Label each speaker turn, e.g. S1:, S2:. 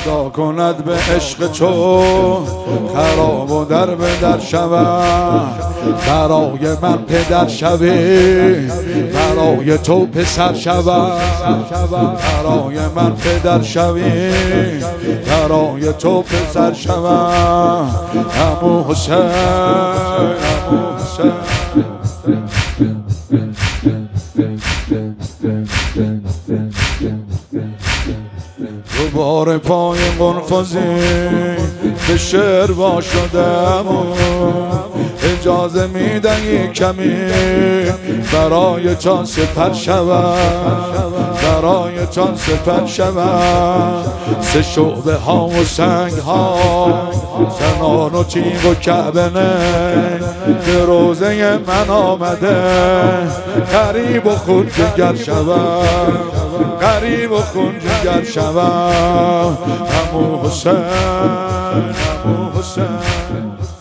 S1: خدا کند به عشق تو خراب و در به در شود، برای من پدر شوی، برای تو پسر شود، برای من پدر شوی، برای تو پسر شود. عمو حسین، عمو حسین. دوباره پای قرفازی به شعر وا شدم، اجازه میدهی کمی برای چان سپر شود، برای چان سپر شود. سه شعبه ها و سنگ ها، زنان و تیغ و کعبه ننگ به روزه من آمده، غریب و خون جگر شود، غریب و خون جگر شود. عمو حسین، عمو حسین.